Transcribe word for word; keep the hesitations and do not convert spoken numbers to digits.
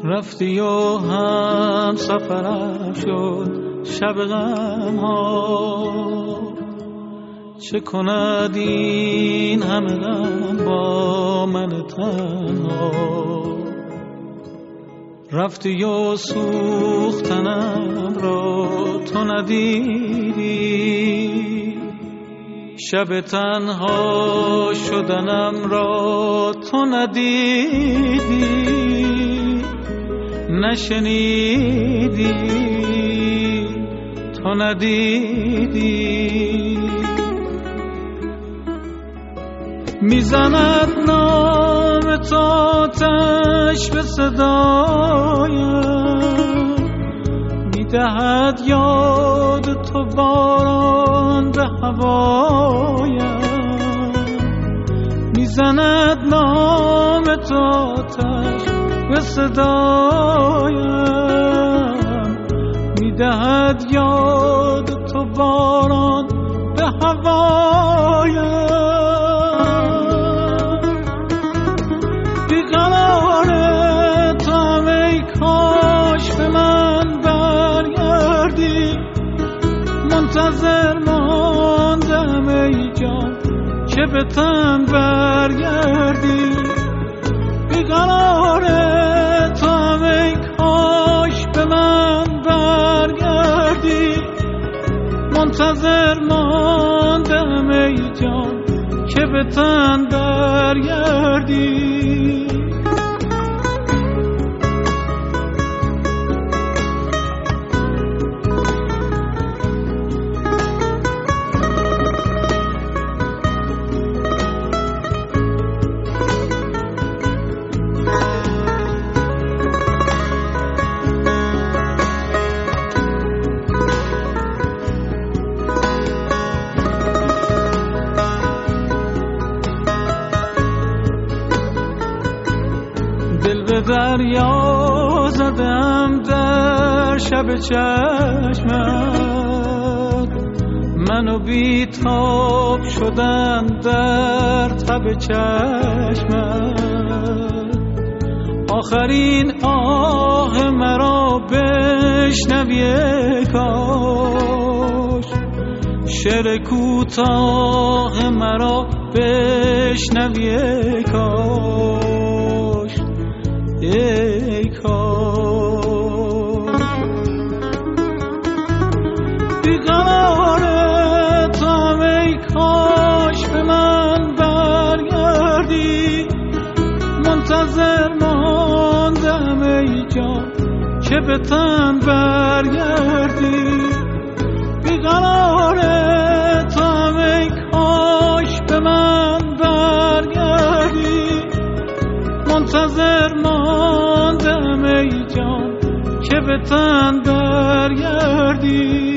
رفتی و هم سفرم شد شب غم ها، چه کند این همه غم با من تنها. رفتی و سوختنم را تو ندیدی، شب تنها شدنم را تو ندیدی، نشنیدی تو ندیدی. میزند نام تو آتش به صدایم، میدهد یاد تو باران به هوایم. میزند نام تو آتش به صدایم، میدهد یاد تو باران به هوایم. بیقرار تام ای کاش به من برگردی، منتظر ماندم ای جان که به تن برگردی. بیقرار تام ای کاش به من برگردی، منتظر ماندم ای جان که به تن برگردی. دریا زدم در شب چشمت، منو بیتاب شدم در تب چشمت. آخرین آه مرا بشنوی کاش، شعر کوتاه مرا بشنوی کاش، ای کاش. بیقرار تام ای کاش به من برگردی، منتظر ماندم ای جان که به تن برگردی. بیقرار تام ای کاش به من برگردی، منتظر ماندم ای جان که به تن برگردی.